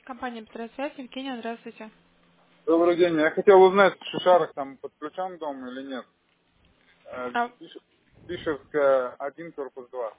Компания «Быстросвязь», Евгения, здравствуйте. Добрый день. Я хотел узнать, Шишарах там подключен дом или нет. А, Пишевская 1, корпус 2.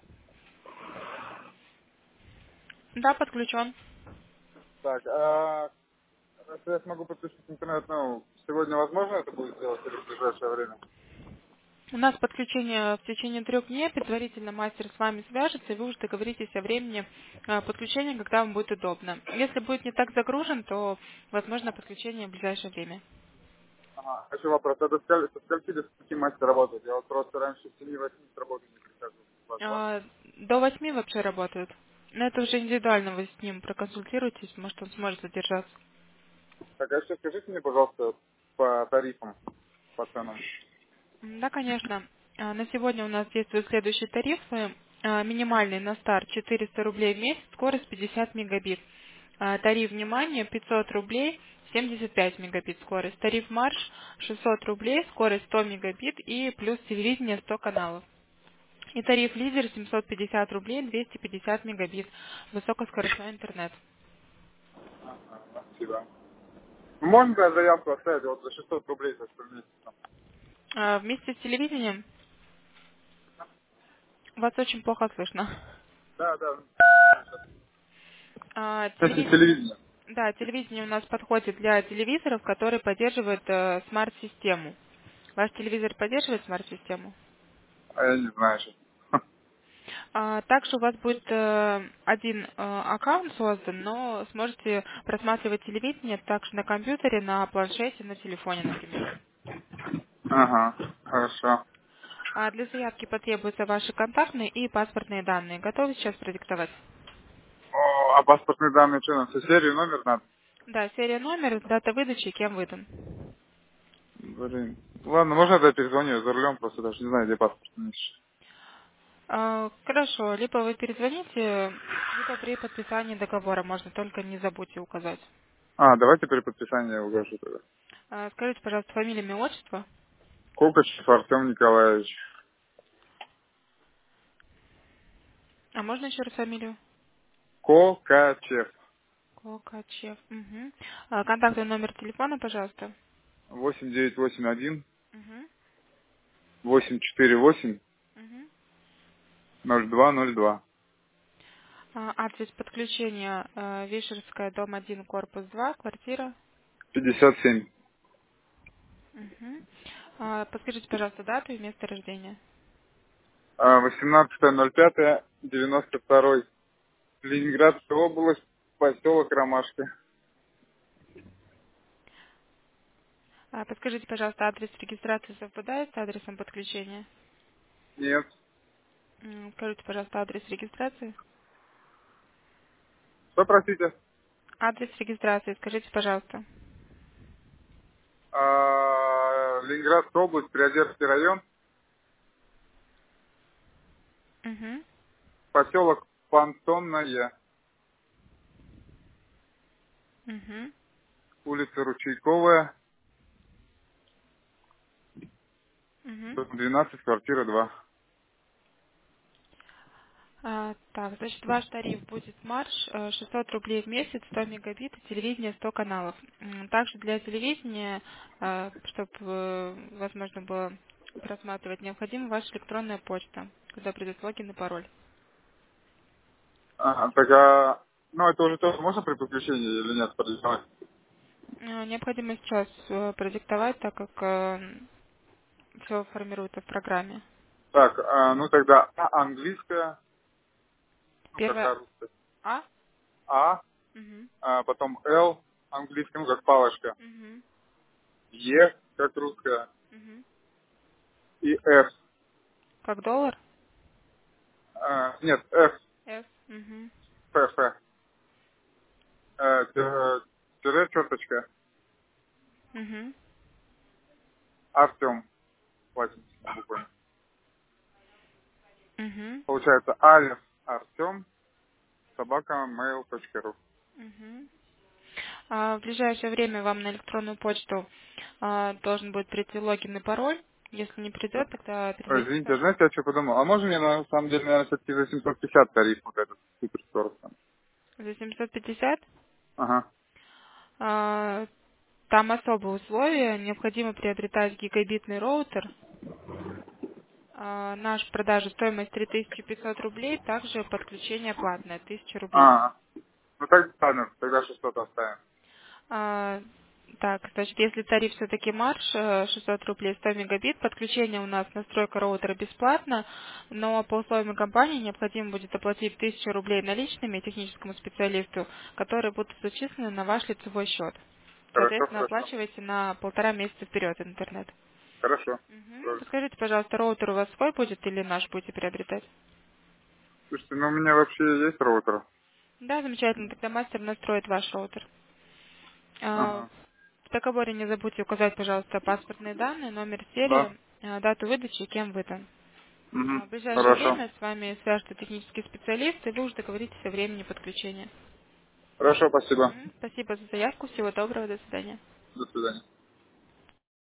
да, подключен. Так, если я смогу подключить интернет, ну, сегодня возможно это будет сделать или в ближайшее время? У нас подключение в течение 3 дней. Предварительно мастер с вами свяжется, и вы уже договоритесь о времени подключения, когда вам будет удобно. Если будет не так загружен, то возможно подключение в ближайшее время. Ага. Еще вопрос. Это со скольки до скольки мастер работает? Я вот просто раньше с 7-8 с работы не прихожу. У вас, да? До 8 вообще работают. Но это уже индивидуально, вы с ним проконсультируетесь, может он сможет задержаться. Так, а сейчас скажите мне, пожалуйста, по тарифам, по ценам. Да, конечно. На сегодня у нас действуют следующие тарифы. Минимальный на старт 400 рублей в месяц, скорость 50 мегабит. Тариф внимания 500 рублей, 75 мегабит скорость. Тариф марш 600 рублей, скорость 100 мегабит и плюс телевидение 100 каналов. И тариф лидер 750 рублей, 250 мегабит. Высокоскоростной интернет. Спасибо. Можно да, заявку оставить вот за 600 рублей, так что в месяц там? Вместе с телевидением вас очень плохо слышно. Да, да. Кстати, Телевидение. телевидение. Да, телевидение у нас подходит для телевизоров, которые поддерживают смарт-систему. Ваш телевизор поддерживает смарт-систему? А я не знаю сейчас. Также у вас будет один аккаунт создан, но сможете просматривать телевидение также на компьютере, на планшете, на телефоне, например. Ага, хорошо. Для заявки потребуются ваши контактные и паспортные данные. Готовы сейчас продиктовать? О, а паспортные данные что, нам все серию, номер надо? Да, серия номер, дата выдачи, кем выдан. Блин. Ладно, можно я перезвоню, я за рулем, просто даже не знаю, где паспорт. Хорошо, либо вы перезвоните, либо при подписании договора можно, только не забудьте указать. А, давайте при подписании я угожу тогда. Скажите, пожалуйста, фамилия, имя, отчество. Кокочев Артем Николаевич. А можно еще раз фамилию? Кокачев. Кокачев. Угу. Контактный номер телефона, пожалуйста. 8981 Угу. 848 Угу. 0202. Адрес подключения Вишерская, дом 1, корпус 2, квартира. 57. Угу. Подскажите, пожалуйста, дату и место рождения. 18.05.92. Ленинградская область, поселок Ромашки. Подскажите, пожалуйста, адрес регистрации совпадает с адресом подключения? Нет. Скажите, пожалуйста, адрес регистрации. Что, простите? Адрес регистрации, скажите, пожалуйста. Ленинградская область, Приозерский район, Угу. поселок Понтонная, Угу. улица Ручейковая, Угу. дом 12, квартира 2. Так, значит, ваш тариф будет марш 600 рублей в месяц, 100 мегабит, и телевидение 100 каналов. Также для телевидения, чтобы возможно было просматривать, необходима ваша электронная почта, куда придет логин и пароль. Так, ну это уже тоже можно при подключении или нет? Продиктовать? Необходимо сейчас продиктовать, так как все формируется в программе. Так, ну тогда английская, ну как Первое русская, А. А, Угу. потом Л, английская, ну как палочка, Угу. Е, как русская, Угу. и Ф. Как доллар? Нет, Ф, С. Угу. Ф, Ф. Тире, черточка, Угу. Артем, латинскими буквами. Угу. Получается Алиф Артем, собака mail.ru. Угу. В ближайшее время вам на электронную почту должен будет прийти логин и пароль. Если не придет, тогда Ой, передайте извините, наш. знаете, я что подумал? А можно мне на самом деле, наверное, все-таки за 750 тариф вот этот суперскорость там? За 750? Ага. А, Там особые условия. Необходимо приобретать гигабитный роутер. Наш в продаже стоимость 3500 рублей, также подключение платное, 1000 рублей. А, ну так, ладно, тогда 600 оставим. А, Так, значит, если тариф все-таки марш, 600 рублей, 100 мегабит, подключение у нас, настройка роутера бесплатно, но по условиям компании необходимо будет оплатить 1000 рублей наличными техническому специалисту, которые будут зачислены на ваш лицевой счет. Хорошо, Соответственно, хорошо. оплачивайте на 1,5 месяца вперед интернет. Хорошо. Мгм. Правильно. Подскажите, пожалуйста, роутер у вас свой будет или наш будете приобретать? Слушайте, ну у меня вообще есть роутер. Да, замечательно, тогда мастер настроит ваш роутер. Ага. В договоре не забудьте указать, пожалуйста, паспортные данные, номер Да? серии, дату выдачи и кем выдан. Угу. В ближайшее Хорошо. время с вами свяжется технический специалист, и вы уже договоритесь о времени подключения. Хорошо, спасибо. Спасибо за заявку, всего доброго, до свидания. До свидания.